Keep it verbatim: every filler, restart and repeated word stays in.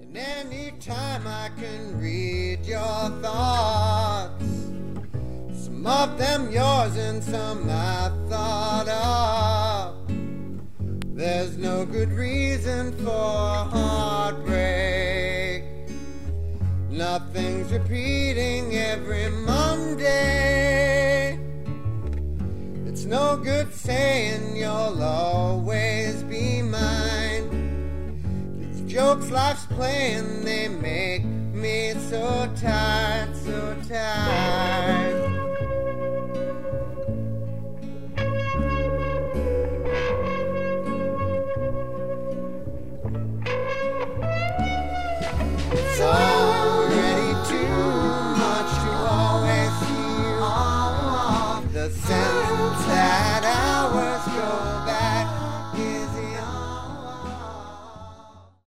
And anytime I can read your thoughts, some of them yours and some I thought of. There's no good reason for heartbreak. Nothing's repeating every Monday. It's no good saying you'll always be mine. These jokes life's playing, they make me so tired, so tired.